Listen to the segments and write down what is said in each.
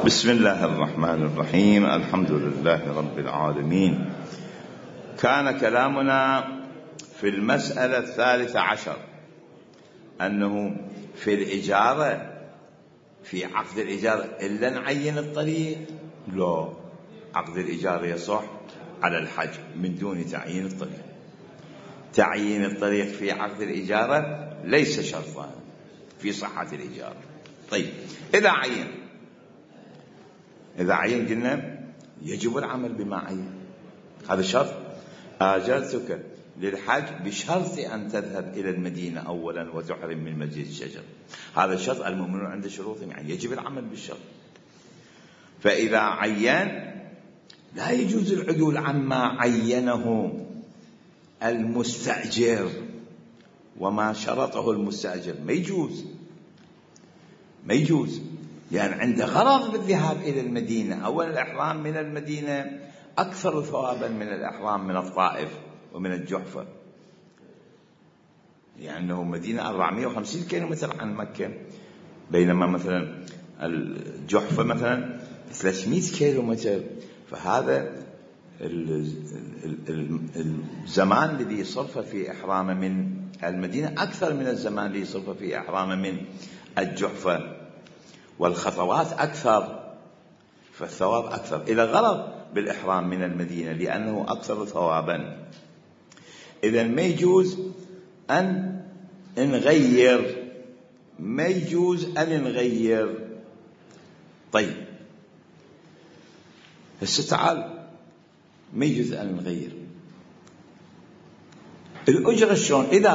بسم الله الرحمن الرحيم. الحمد لله رب العالمين. كان كلامنا في المسألة 13 أنه في الإجارة، في عقد الإجارة إلا نعين الطريق؟ لا، عقد الإجارة يصح على الحج من دون تعيين الطريق. تعيين الطريق في عقد الإجارة ليس شرطا في صحة الإجارة. طيب، إذا عين قلنا يجب العمل بما عين، هذا شرط. آجرتك للحج بشرط أن تذهب إلى المدينة أولا وتحرم من مسجد الشجر، هذا الشرط. المؤمنون عند شروطهم، يعني يجب العمل بالشرط. فإذا عين لا يجوز العدول عما عينه المستأجر وما شرطه المستأجر، ما يجوز، يعني عنده غرض بالذهاب إلى المدينة. أولا الإحرام من المدينة أكثر ثوابا من الإحرام من الطائف ومن الجحفة، لأنه مدينة 450 كيلومتر عن مكة، بينما مثلا الجحفة مثلا 300 كيلومتر. فهذا الزمان الذي يصرف في إحرامه من المدينة أكثر من الزمان الذي يصرف في إحرامه من الجحفة، والخطوات أكثر، فالثواب أكثر. إلى غرض بالإحرام من المدينة لأنه أكثر ثوابا. إذن ما يجوز أن نغير، طيب هسه تعال، ما يجوز أن نغير الأجرة. شلون إذا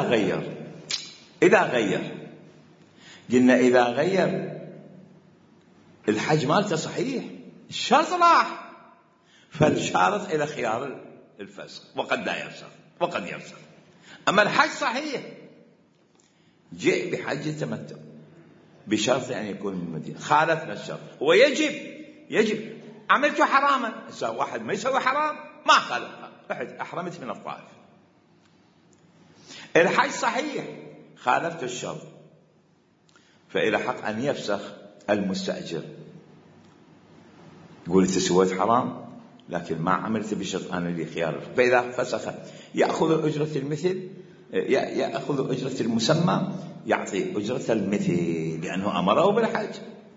غير قلنا إذا غير الحج مالته صحيح، الشرط راح، فالشارط إلى خيار الفسخ، وقد لا يفسخ وقد يفسخ. أما الحج صحيح، جاء بحج التمتع بشرط أن يكون من المدينة، خالفنا الشرط، هو يجب عملت حراما. واحد ما يسوي حرام ما خالفها، رحت أحرمت من الطائف. الحج صحيح، خالفت الشرط، فإلى حق أن يفسخ المستأجر، يقول أنت سويت حرام لكن ما عملت بشرط أنا لي خيار. فإذا فسخ يأخذ أجرة المثل، يأخذ أجرة المسمى، يعطي أجرة المثل لأنه أمره بالحج.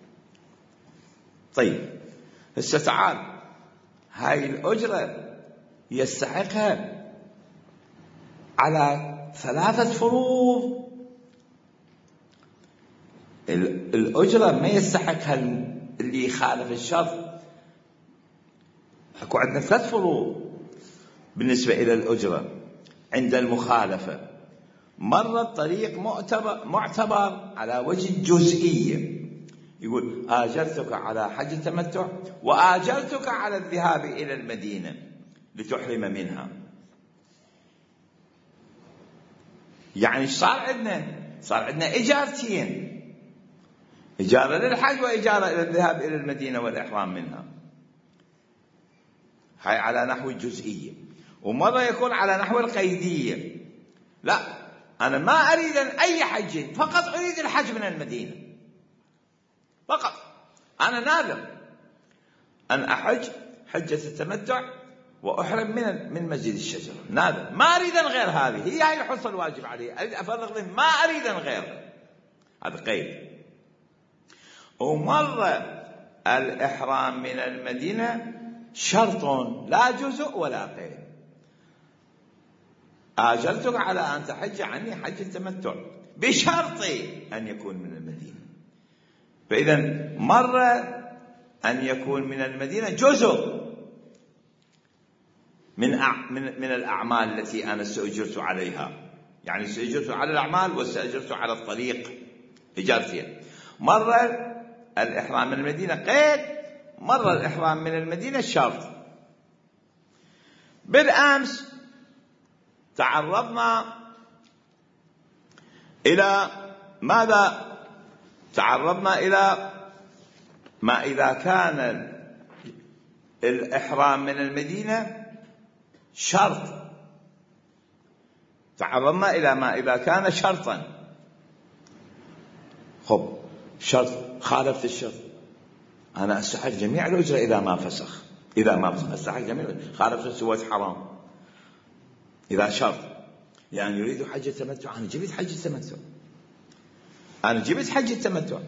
طيب هسه تعال، هاي الأجرة يستحقها على 3 فروض. الأجرة ما يستحقها اللي يخالف الشرط. اكو عندنا 3 فروض بالنسبة إلى الأجرة عند المخالفة. مرة الطريق معتبر على وجه الجزئية، يقول آجرتك على حج التمتع وآجرتك على الذهاب إلى المدينة لتحرم منها. يعني صار عندنا إجارتين، إجارة للحج وإجارة إلى الذهاب إلى المدينة والإحرام منها. هاي على نحو الجزئية. ومرة يكون على نحو القيدية، لا أنا ما أريد أي حج، فقط أريد الحج من المدينة فقط. أنا ناذر أن أحج حجة التمتع وأحرم من مسجد الشجرة، ناذر، ما أريد غير هذه، هي الحصة الواجب علي، أريد أفرغ ذهني، ما أريد غيرها، هذا قيد. ومرة الإحرام من المدينة شرط لا جزء ولا قيد، آجرتك على أن تحج عني حج التمتع بشرط أن يكون من المدينة. فإذا مرة أن يكون من المدينة جزء من الأعمال التي أنا استأجرت عليها، يعني استأجرت على الأعمال واستأجرت على الطريق، إجارتين. مرة الإحرام من المدينة قيد، مرة الإحرام من المدينة شرط. بالأمس تعرضنا إلى ماذا؟ تعرضنا إلى ما إذا كان الإحرام من المدينة شرط، تعرضنا إلى ما إذا كان شرطا. خب شرط، خالفت الشرط، أنا أستحق جميع الأجرة إذا ما فسخ أستحق جميع، خالف سويت حرام إذا شرط، يعني يريد حج التمتع. أنا جبت حج التمتع،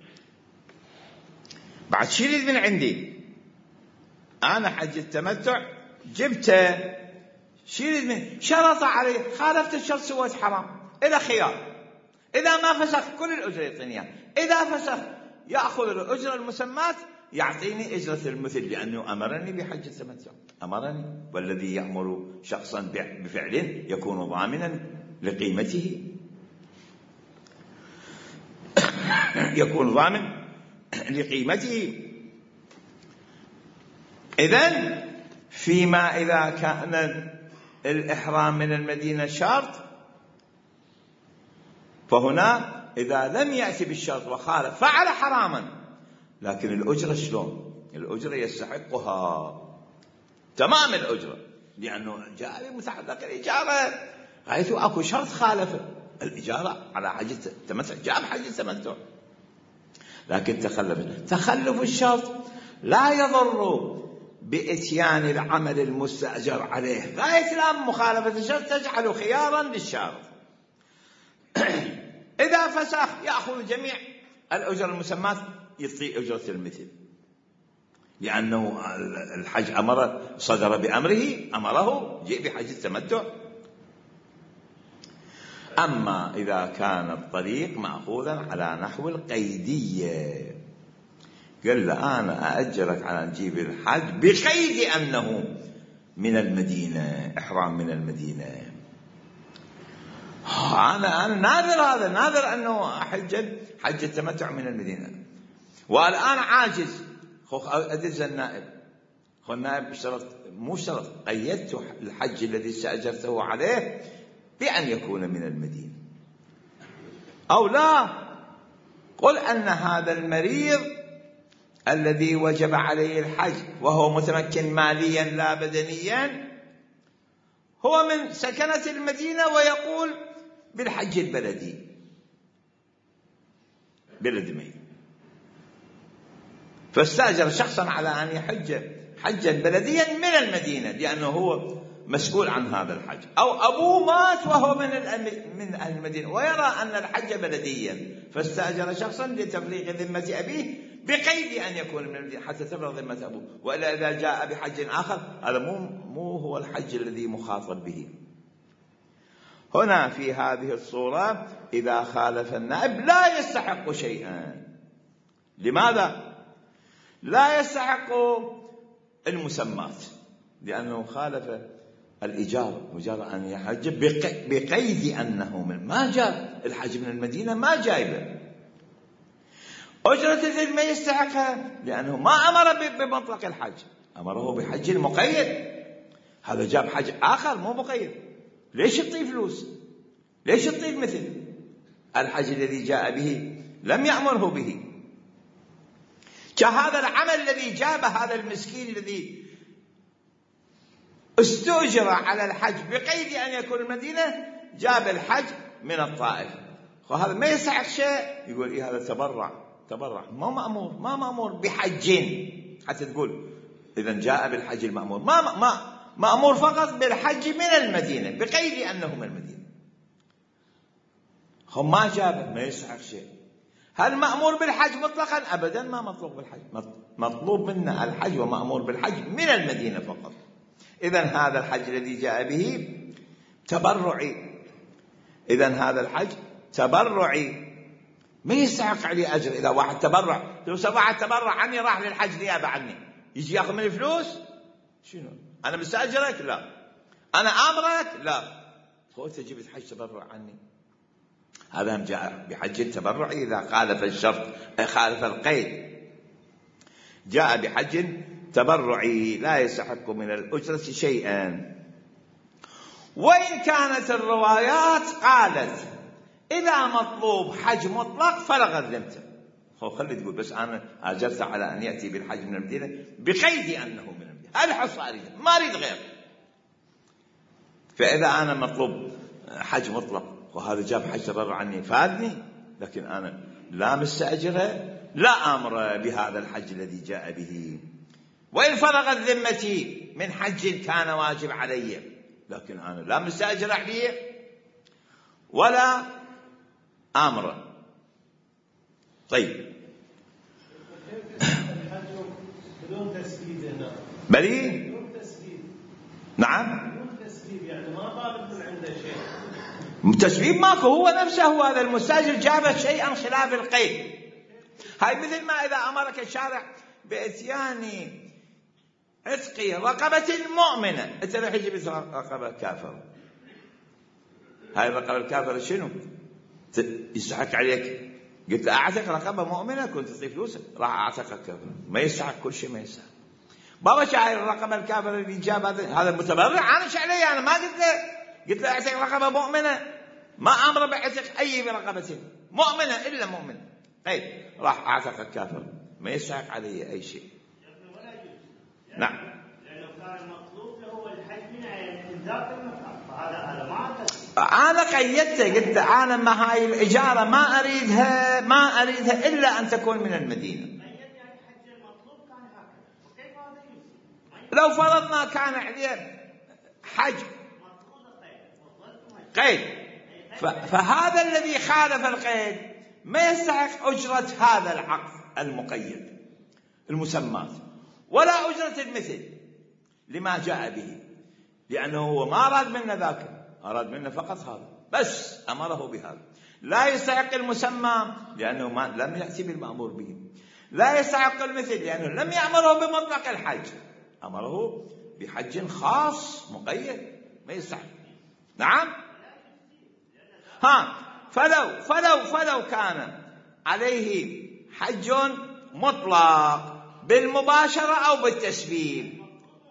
بعد شي يريد من عندي؟ أنا حج التمتع جبته، شي يريد من؟ شرط عليه، خالفت الشرط سويت حرام. إلى خيار، إذا ما فسخ كل الأجرة يعطيني، إذا فسخ يأخذ الأجرة المسمات يعطيني أجرة المثل، لأنه أمرني بحج التمتع، أمرني. والذي يأمر شخصا بفعل يكون ضامنا لقيمته، يكون ضامن لقيمته. إذن فيما إذا كان الإحرام من المدينة شرط، فهنا إذا لم يأتي بالشرط وخالف فعل حراما، لكن الأجرة شلون؟ الأجرة يستحقها تمام الأجرة، لأنه جاء بمتعلق الإجارة، غايته أكو شرط خالفه الإجارة على حج التمتع، جاء بحج التمتع لكن تخلف الشرط لا يضر بإتيان العمل المستأجر عليه. غاية الأمر مخالفة الشرط تجعل خيارا للشارط. إذا فسخ يأخذ جميع الأجر المسمات، يعطي أجرة المثل، لأنه الحج صدر بأمره، أمره جيء بحج التمتع. أما إذا كان الطريق مأخوذا على نحو القيدية، قال له أنا أأجرك على نجيب الحج بقيد أنه من المدينة، إحرام من المدينة. أنا ناظر هذا، ناظر أنه حج التمتع من المدينة، والآن عاجز. أدز النائب، النائب مو شرط، قيدت الحج الذي استأجرته عليه بأن يكون من المدينة، أو لا قل أن هذا المريض الذي وجب عليه الحج وهو متمكن ماليا لا بدنيا، هو من سكنة المدينة ويقول بالحج البلدي، بلد مين، فاستأجر شخصا على أن يحج حجا بلديا من المدينة، لأنه هو مسؤول عن هذا الحج. أو أبوه مات وهو من أهل المدينة ويرى أن الحج بلديا، فاستأجر شخصا لتفريغ ذمة أبيه بقيد أن يكون من المدينة حتى تفرغ ذمة أبوه. وإلا إذا جاء بحج آخر، هذا مو هو الحج الذي مخاطب به. هنا في هذه الصورة إذا خالف النائب لا يستحق شيئا. لماذا؟ لا يستحق المسمات، لأنه خالف الإجارة، مجرد أن يحج بقيد أنه ما جاب الحج من المدينة، ما جايبه. أجرة الذمة ما يستحقها، لأنه ما أمر بمطلق الحج، أمره بحج المقيد. هذا جاب حج آخر مو مقيد، ليش يعطيه فلوس؟ ليش يعطيه مثل الحج الذي جاء به لم يأمره به؟ كهذا العمل الذي جاب هذا المسكين الذي استؤجر على الحج بقيد أن يكون المدينة، جاب الحج من الطائف، وهذا ما يستحق شيء. يقول هذا تبرع، ما مأمور بحجين، حتى تقول إذا جاء بالحج المأمور، ما مأمور فقط بالحج من المدينة بقيد أنه من المدينة. هم ما جابه، ما يستحق شيء. هل مأمور بالحج مطلقا؟ أبدا ما مطلوب بالحج، مطلوب منا الحج ومأمور بالحج من المدينة فقط. إذن هذا الحج الذي جاء به تبرعي، إذن هذا الحج تبرعي، ما يستحق عليه أجر. إذا واحد تبرع، لو واحد تبرع عني راح للحج نيابة عني، يجي يأخذ مني فلوس؟ شنو؟ أنا مستأجرك؟ لا. أنا آمرك؟ لا. هو تجيب حج تبرع عني. هذا جاء بحج التبرع إذا خالف الشرط، خالف القيد، جاء بحج تبرعي لا يستحق من الأجرة شيئا. وإن كانت الروايات قالت إذا مطلوب حج مطلق فرغ ذمته، خلي تقول بس أنا أجرت على أن يأتي بالحج من المدينة بقيد أنه من المدينة، هذا حصة أريد، ما أريد غير. فإذا أنا مطلوب حج مطلق وهذا جاب حج تبرع عني فادني، لكن أنا لا مستأجره لا أمر بهذا الحج الذي جاء به، وإن فرغت ذمتي من حج كان واجب علي، لكن أنا لا مستأجر عليه ولا أمر. طيب بدون تسديد هنا، بلي بدون تسديد، نعم بدون تسديد، يعني ما طالب من عنده شيء. تسبيب ماكو، هو نفسه هو هذا المستأجر جاب شيئا خلاف القيد. هاي مثل ما إذا أمرك الشارع بإتيان عتق رقبة مؤمنة، أنت راح تجيب رقبة كافر، هاي الرقبة الكافر شنو يستحق عليك؟ قلت له أعتق رقبة مؤمنة، كنت تعطي فلوسك، راح أعتقك كافر، ما يستحق كل شيء، ما يستحق. بابا شاعر الرقبة الكافر اللي جاب هذا المتبرع، أنا عليه، أنا ما قلت له أعتق رقبة مؤمنة، ما أمر بعتق أي برقبة مؤمنة إلا مؤمنة. طيب راح أعتق الكافر، ما يستحق عليه أي شيء. نعم، لأنه كان المطلوب له الحج من ذاك المكان، فهذا ما أنا قيدته، قلت أنا ما هاي الإجارة ما أريدها إلا أن تكون من المدينة. لو فرضنا كان عليه حج قيد، فهذا الذي خالف القيد ما يستحق أجرة هذا العقد المقيد المسمات ولا أجرة المثل لما جاء به، لأنه هو ما أراد منا ذاك، أراد منا فقط هذا بس، أمره بهذا. لا يستحق المسمى لأنه لم يأتي بالمأمور به، لا يستحق المثل لأنه لم يأمره بمطلق الحج، أمره بحج خاص مقيد، ما يستحق. نعم، فلو كان عليه حج مطلق بالمباشرة أو بالتسبيب،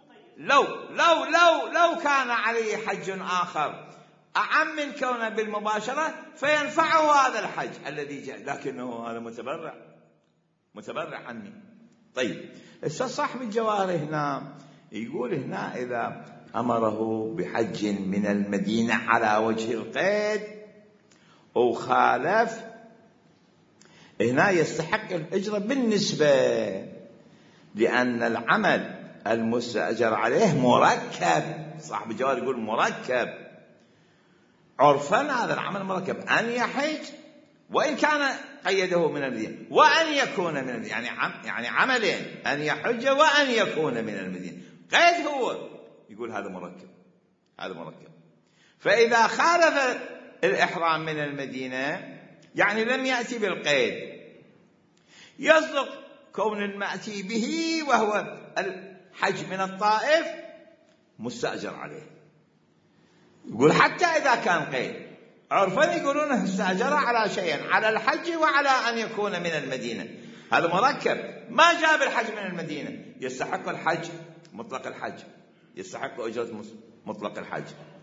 لو كان عليه حج آخر أعم من كونه بالمباشرة فينفعه هذا الحج الذي جاء، لكنه هذا متبرع عني. طيب صاحب الجواهر هنا يقول هنا إذا أمره بحج من المدينة على وجه القيد أو خالف، هنا يستحق الأجرة بالنسبة، لأن العمل المستأجر عليه مركب. صاحب الجواهر يقول مركب عرفا، هذا العمل مركب، أن يحج وإن كان قيده من المدينة وأن يكون من المدينة، يعني عملين، أن يحج وأن يكون من المدينة، قيد هو يقول هذا مركب. فإذا خالف الإحرام من المدينة يعني لم يأتي بالقيد، يصدق كون المأتي به وهو الحج من الطائف مستأجر عليه. يقول حتى إذا كان قيد عرفا يقولونه استأجر على شيئين، على الحج وعلى أن يكون من المدينة، هذا مركب. ما جاء بالحج من المدينة يستحق الحج مطلق الحج، يستحق أجرة مطلق الحج،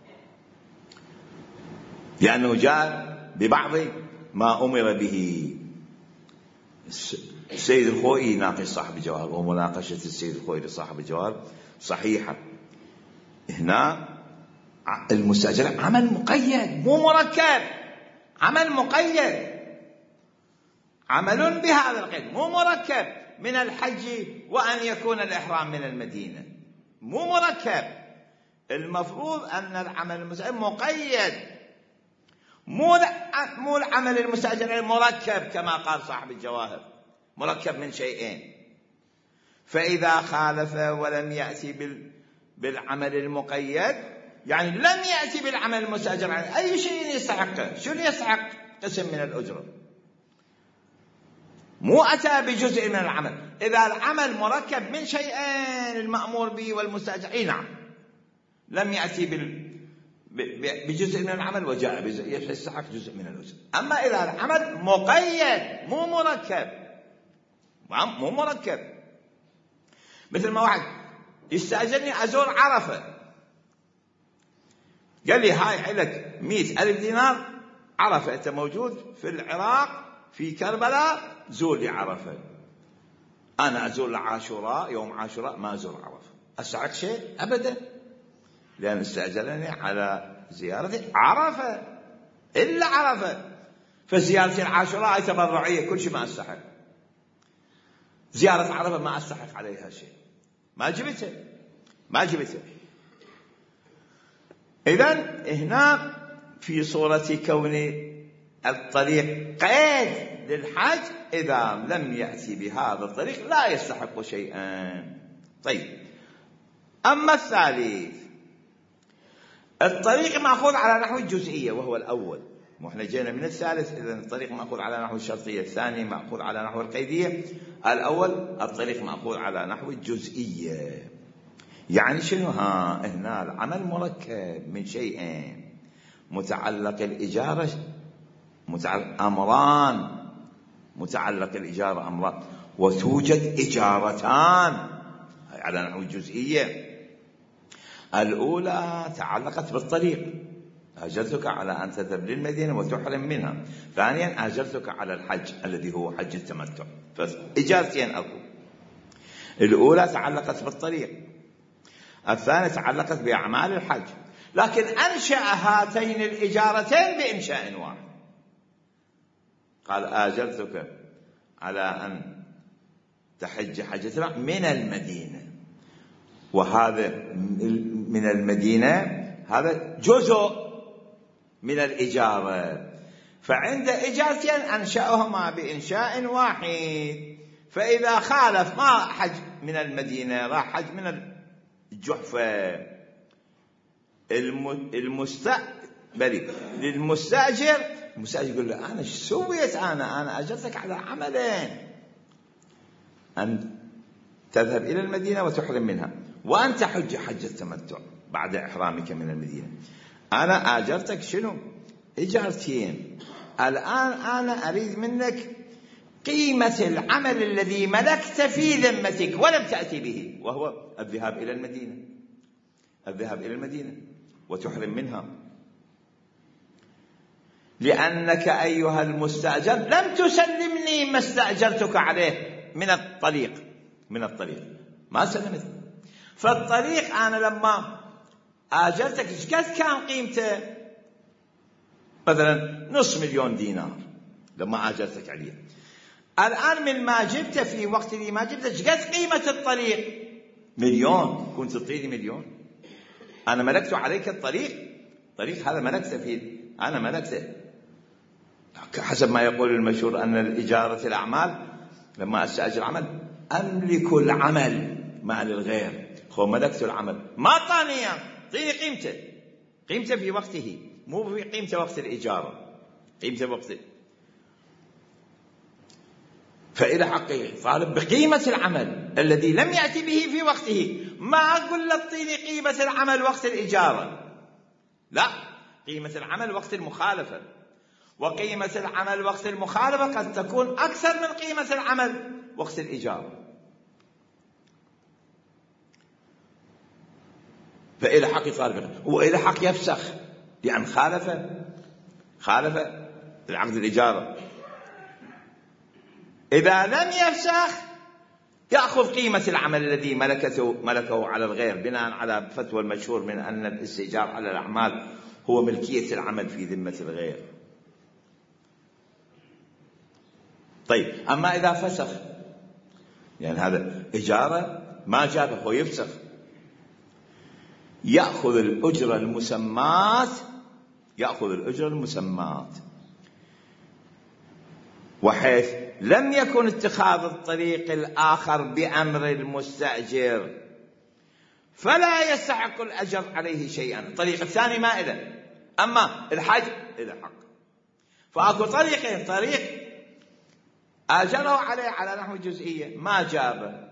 لأنه جاء ببعض ما أمر به. السيد الخوئي يناقش صاحب الجواهر، ومناقشة السيد الخوئي لصاحب الجواهر صحيحة. هنا المستأجر عمل مقيد مو مركب، عمل مقيد، عمل بهذا القيد مو مركب، من الحج وأن يكون الإحرام من المدينة، مو مركب. المفروض أن العمل المستأجر مقيد، مو العمل المستأجر المركب كما قال صاحب الجواهر، مركب من شيئين. فإذا خالف ولم يأتي بالعمل المقيد يعني لم يأتي بالعمل المستأجر عليه، أي شيء يستحقه، شنو يستحق؟ قسم من الأجرة، مو أتى بجزء من العمل. إذا العمل مركب من شيئين المأمور به والمستأجر، نعم لم يأتي بجزء من العمل وجاء بجزء، يستحق جزء من الأجرة. أما إذا العمل مقيد مو مركب، مثل ما واحد يستأجرني أزور عرفة، قال لي هاي لك 100,000 دينار عرفة، أنت موجود في العراق في كربلاء، زور لي عرفة. أنا أزور عاشوراء، يوم عاشوراء ما أزور عرفة، أستحق شيء؟ أبدا، لأن استأجرني على زيارة عرفة إلا عرفة، فزيارة العاشوراء تبرعية، كل شيء ما أستحق. زيارة عرفة ما أستحق عليها شيء، ما جبته. إذن هنا في صورة كون الطريق قيد للحج، إذا لم يأتي بهذا الطريق لا يستحق شيئا. طيب، أما الثالث، الطريق مأخوذ على نحو الجزئية وهو الأول، وإحنا جينا من الثالث. إذن الطريق مأخوذ على نحو الشرطية، الثاني مأخوذ على نحو القيدية، الأول الطريق مأخوذ على نحو الجزئية. يعني شنو؟ هنا العمل مركب من شيئين: متعلق الإجارة أمران، وتوجد إجارتان على نحو الجزئية. الأولى تعلقت بالطريق، أجرتك على أن تذهب للمدينة وتحرم منها. ثانيا أجرتك على الحج الذي هو حج التمتع. فإجارتين أكو، الأولى تعلقت بالطريق، الثانية تعلقت بأعمال الحج. لكن أنشأ هاتين الإجارتين بإنشاء واحد، قال آجرتك على أن تحج حجة من المدينة، وهذا من المدينة هذا جزء من الإجارة، فعند إجارتين أنشأهما بإنشاء واحد. فإذا خالف ما حج من المدينة، راح حج من الجحفة، للمستأجر يقول له أنا شو سويت؟ أنا أجرتك على عملين: أن تذهب إلى المدينة وتحرم منها، وأن تحج حج التمتع بعد إحرامك من المدينة. أنا أجرتك شنو؟ إجارتين. الآن أنا أريد منك قيمة العمل الذي ملكت في ذمتك ولم تأتي به، وهو الذهاب إلى المدينة وتحرم منها، لأنك أيها المستأجر لم تسلمني ما استأجرتك عليه من الطريق، ما سلمت. فالطريق أنا لما آجرتك قد كان قيمته؟ مثلا 500,000 دينار لما آجرتك عليه. الآن من ما جبت في وقت اللي ما جبت قد قيمة الطريق؟ 1,000,000. كنت تعطيني 1,000,000. أنا ملكت عليك الطريق هذا ملكته فيه، أنا ملكته حسب ما يقول المشهور أن الإجارة الأعمال، لما أستأجر عمل أملك العمل ما للغير. ملكت العمل، ما طاني، طيني قيمته في وقته، مو في قيمته وقت الإجارة، قيمته وقته. فإلى حقه طالب بقيمة العمل الذي لم يأتي به في وقته. ما أقول له طيني قيمة العمل وقت الإجارة، لا، قيمة العمل وقت المخالفة، وقيمة العمل وقت المخالفة قد تكون أكثر من قيمة العمل وقت الإجارة. فإلى حق طالب، وإلى حق يفسخ لأن خالف العقد الإجارة. إذا لم يفسخ يأخذ قيمة العمل الذي ملكه على الغير، بناء على فتوى المشهور من أن الاستئجار على الأعمال هو ملكية العمل في ذمة الغير. طيب، أما إذا فسخ، يعني هذا إجارة ما جابه، هو يفسخ، يأخذ الأجرة المسمات، وحيث لم يكن اتخاذ الطريق الآخر بأمر المستأجر فلا يستحق الأجر عليه شيئا. الطريق الثاني ما إله، أما الحج إله حق. فأكو طريقين: طريق آجره عليه على نحو الجزئية ما جابه،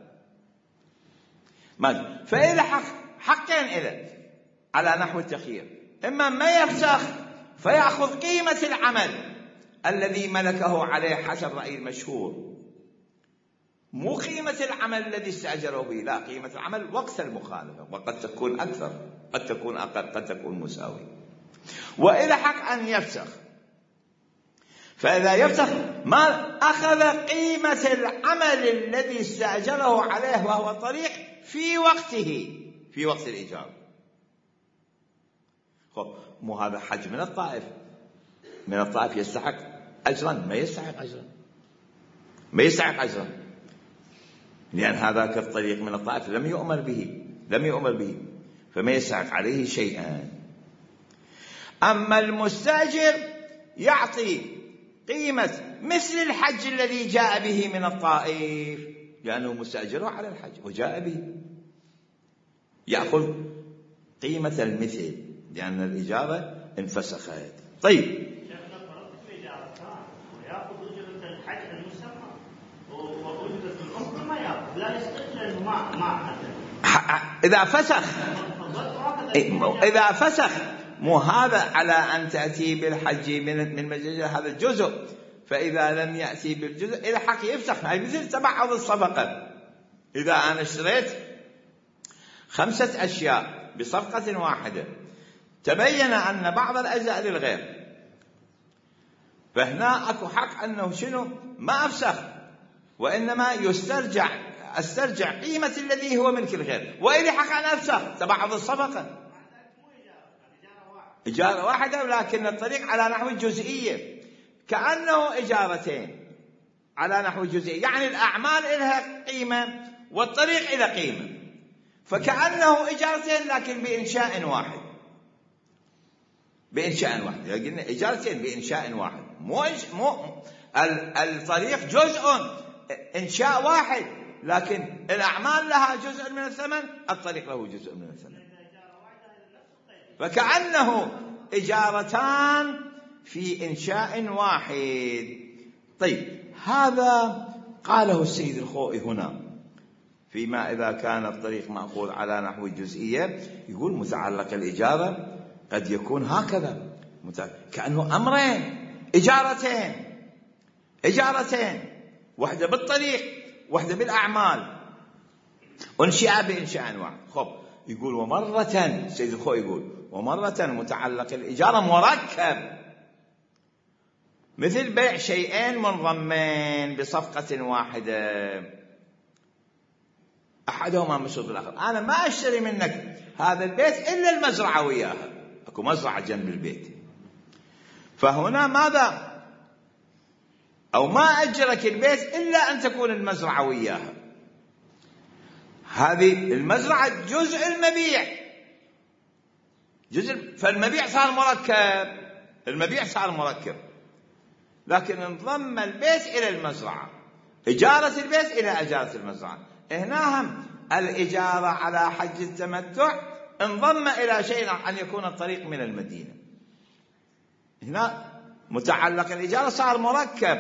فإلى حقين إله على نحو التخيير: إما ما يفسخ فيأخذ قيمة العمل الذي ملكه عليه حسب رأي المشهور، مو قيمة العمل الذي استأجره به، لا، قيمة العمل وقت المخالفة، وقد تكون أكثر، قد تكون أقل، قد تكون مساوية. وإلى حق أن يفسخ، فإذا يفسخ ما أخذ قيمة العمل الذي استأجره عليه وهو طريق في وقته، في وقت الإيجار. مو هذا حج من الطائف يستحق أجرا؟ ما يستحق أجرا. لأن هذاك الطريق من الطائف لم يؤمر به فما يستحق عليه شيئا. أما المستأجر يعطي قيمة مثل الحج الذي جاء به من الطائف، لأنه مستأجره على الحج وجاء به، يأخذ قيمة المثل لأن الإجارة انفسخت. طيب إذا فسخ مو هذا على أن تأتي بالحج من مجلس هذا الجزء، فإذا لم يأتي بالجزء إلى حق يفسخ. هاي مثل تبعض الصفقة. إذا أنا اشتريت 5 أشياء بصفقة واحدة تبين أن بعض الأجزاء للغير، فهنا أكو حق أنه شنو ما أفسخ، وإنما استرجع قيمة الذي هو ملك الغير، وإلي حق أن أفسخ تبعض الصفقة. إجارة واحدة ولكن الطريق على نحو الجزئية، كأنه إجارتين على نحو الجزئية، يعني الأعمال إلها قيمة والطريق إلى قيمة، فكأنه إجارتين لكن بإنشاء واحد. قلنا إجارتين بإنشاء واحد، مو الطريق جزء إنشاء واحد، لكن الأعمال لها جزء من الثمن، الطريق له جزء من الثمن، فكأنه إجارتان في إنشاء واحد. طيب هذا قاله السيد الخوئي هنا فيما إذا كان الطريق مأخوذ على نحو الجزئية. يقول متعلق الإجارة قد يكون هكذا، كأنه أمرين، إجارتين، واحدة بالطريق واحدة بالأعمال، أنشئ بإنشاء واحد. خب يقول ومرة السيد الخوئي يقول ومرة متعلق الإجارة مركب، مثل بيع شيئين منضمين بصفقة واحدة، أحدهما مشروط بالآخر. أنا ما أشتري منك هذا البيت إلا المزرعة وياها، أكو مزرعة جنب البيت، فهنا ماذا أو ما أجرك البيت إلا أن تكون المزرعة وياها. هذه المزرعة جزء المبيع، فالمبيع صار مركب، لكن انضم البيت إلى المزرعة، إجارة البيت إلى إجارة المزرعة. هنا هم الإجارة على حج التمتع انضم إلى شيء أن يكون الطريق من المدينة. هنا متعلق الإجارة صار مركب،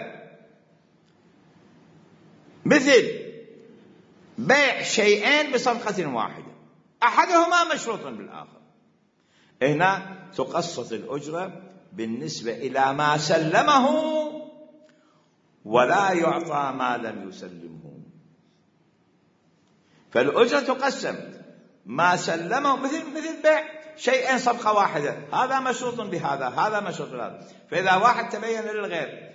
مثل بيع شيئين بصفقة واحدة أحدهما مشروط بالآخر. هنا تقسط الأجرة بالنسبة إلى ما سلمه ولا يعطى ما لم يسلمه، فالأجرة تقسم ما سلمه، مثل بيع شيئين صفقة واحدة، هذا مشروط بهذا، هذا مشروط بهذا. فإذا واحد تبين للغير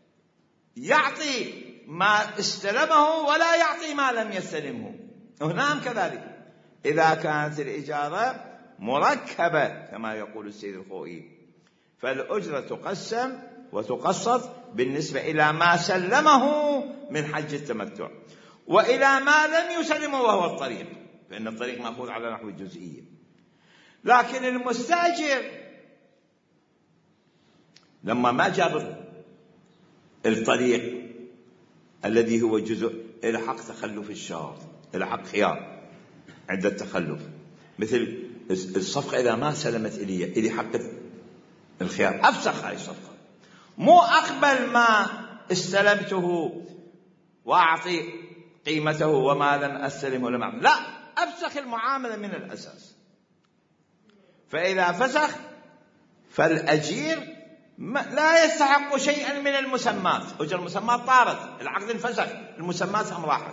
يعطي ما استلمه ولا يعطي ما لم يستلمه، هنا كذلك إذا كانت الإجارة مركبة كما يقول السيد الخوئي، فالأجرة تقسم وتقسط بالنسبة إلى ما سلمه من حج التمتع وإلى ما لم يسلمه وهو الطريق، فإن الطريق مأخوذ على نحو الجزئية. لكن المستأجر لما ما جاب الطريق الذي هو جزء إلى حق تخلف الشارط، إلى حق خيار عند التخلف، مثل الصفقة إذا ما سلمت إلي حق الخيار، أفسخ هاي الصفقة، مو أقبل ما استلمته وأعطي قيمته وما لم أستلمه لم أعطي، لا، أفسخ المعاملة من الأساس. فإذا فسخ فالأجير لا يستحق شيئا من المسمات، أجر المسمات طارت، العقد انفسخ، المسمات هم راحت،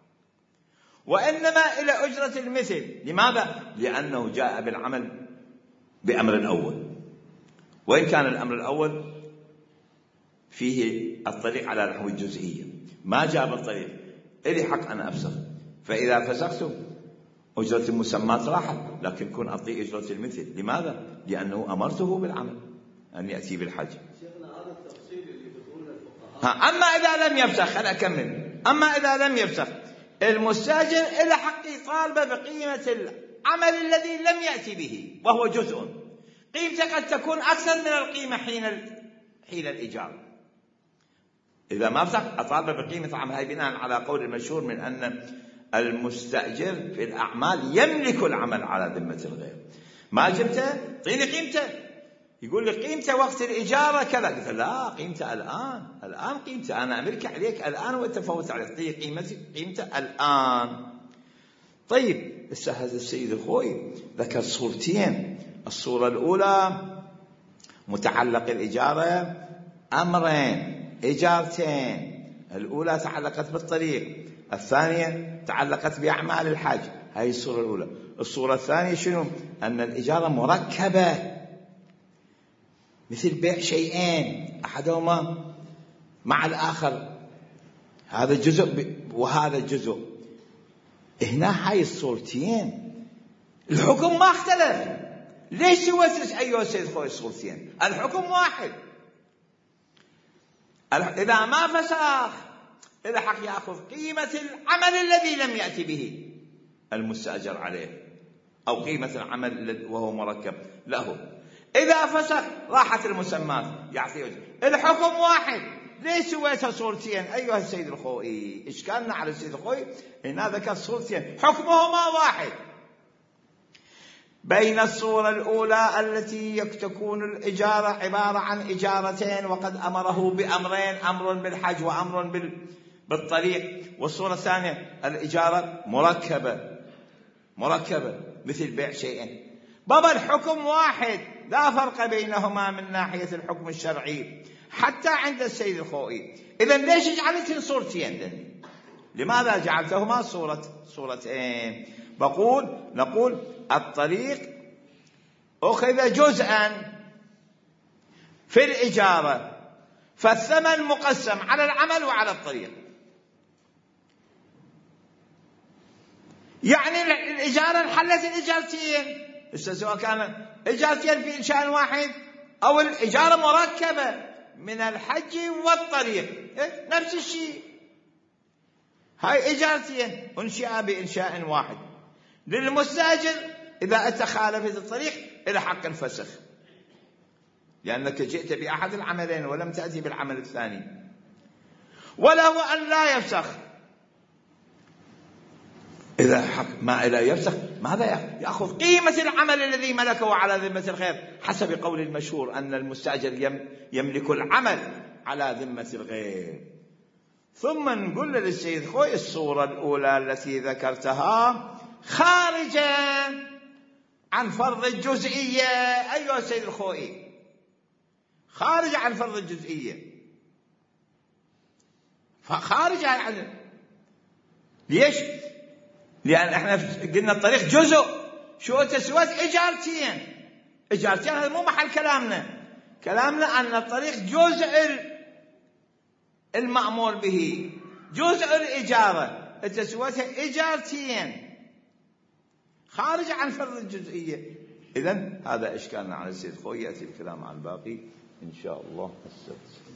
وإنما إلى أجرة المثل. لماذا؟ لأنه جاء بالعمل بأمر الأول، وإن كان الأمر الأول فيه الطريق على نحو الجزئية، ما جاء بالطريق إلي حق أن أفسخ، فإذا فسخت أجرة المسمات راحت، لكن كن أعطي أجرة المثل. لماذا؟ لأنه أمرته بالعمل أن يأتي بالحج. أما إذا لم يفسخ، أنا أكمل، أما إذا لم يفسخ المستأجر إلى حق يطالب بقيمة العمل الذي لم يأتي به وهو جزء، قيمته قد تكون أكثر من القيمة حين الإيجار. إذا ما فسخ أطالب بقيمة العمل، هاي بناء على قول المشهور من أن المستأجر في الأعمال يملك العمل على ذمة الغير. ما جبته اعطيني قيمته، يقول لي قيمته وقت الإجارة كذا، قلت لا قيمته الآن قيمته أنا أملك عليك الآن وتفوت عليك، اعطيه قيمته الآن. طيب هذا السيد الخوي ذكر صورتين، الصورة الأولى متعلق الإجارة أمرين إجارتين، الأولى تعلقت بالطريق، الثانية تعلقت بأعمال الحج. هاي الصورة الأولى. الصورة الثانية شنو؟ أن الإجارة مركبة، مثل بيع شيئين أحدهما مع الآخر، هذا جزء وهذا جزء. هنا هاي الصورتين الحكم ما اختلف. ليش سويت أيها السيد خوي الصورتين؟ الحكم واحد. إذا ما فسخ إذا حق يأخذ قيمة العمل الذي لم يأتي به المستأجر عليه، أو قيمة العمل وهو مركب له. إذا فسخ راحت المسمات يعطيه الحكم واحد. ليش سويتها صورتين أيها السيد الخوئي؟ إشكالنا على السيد الخوئي هنا ذكر صورتين حكمهما واحد. بين الصورة الأولى التي تكون الإجارة عبارة عن إجارتين وقد أمره بأمرين، أمر بالحج وأمر بالطريق، والصورة الثانية الإجارة مركبة مثل بيع شيئين. بابا الحكم واحد لا فرق بينهما من ناحية الحكم الشرعي حتى عند السيد الخوئي. إذن ليش جعلتين صورتين؟ لماذا جعلتهما صورتين؟ نقول الطريق أخذ جزءا في الإجارة، فالثمن مقسم على العمل وعلى الطريق. يعني الإجارة انحلت الإجارتين، سواء كان إجارتين في إنشاء واحد أو الإجارة مركبة من الحج والطريق، نفس الشيء. هاي إجارتين أنشأ بإنشاء واحد. للمستأجر إذا أتخالفت الطريق إلى حق الفسخ، لأنك جئت بأحد العملين ولم تأتي بالعمل الثاني. وله أن لا يفسخ. إذا حق ما لا يفسخ ماذا يأخذ؟ قيمة العمل الذي ملكه على ذمة الغير، حسب قول المشهور أن المستأجر يملك العمل على ذمة الغير. ثم نقول للسيد خوي الصورة الأولى التي ذكرتها خارجة عن فرض الجزئية أيها السيد الخوئي، خارجة عن فرض الجزئية، فخارجة عن. ليش؟ لأن احنا قلنا الطريق جزء. شو تسويت؟ إجارتين هذا مو محل كلامنا أن الطريق جزء المأمور به، جزء الإجارة، تسويتها إجارتين خارج عن فرض الجزئية. إذن هذا إشكالنا على السيد خوي. يأتي الكلام عن باقي إن شاء الله السبت.